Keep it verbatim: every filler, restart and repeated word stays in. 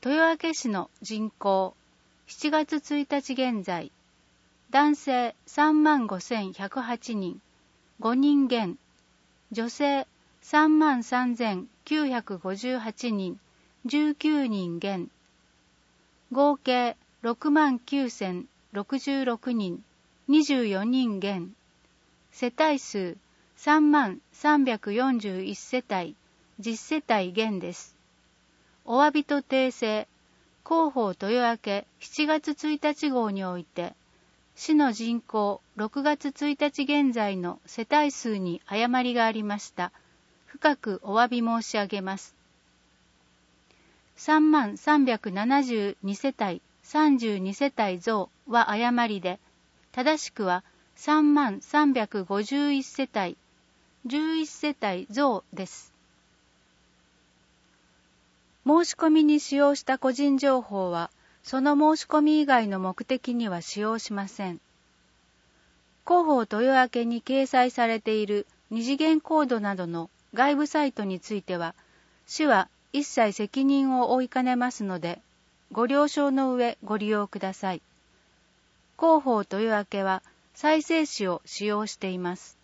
豊明市の人口、しちがつついたち現在、男性 さんまんごせんひゃくはちにん、ごにん減、女性 さんまんさんぜんきゅうひゃくごじゅうはちにん、じゅうきゅうにん減、合計ろくまんきゅうせんろくじゅうろくにん、にじゅうよにん減、世帯数さんまんさんびゃくよんじゅういち世帯、じゅっ世帯減です。お詫びと訂正、広報豊明しちがつついたち号において、市の人口ろくがつついたち現在の世帯数に誤りがありました。深くお詫び申し上げます。さんまんさんびゃくななじゅうに世帯さんじゅうに世帯増は誤りで、正しくはさんまんさんびゃくごじゅういち世帯じゅういち世帯増です。申し込みに使用した個人情報は、その申し込み以外の目的には使用しません。広報豊明に掲載されている二次元コードなどの外部サイトについては、市は一切責任を負いかねますので、ご了承の上ご利用ください。広報豊明は再生紙を使用しています。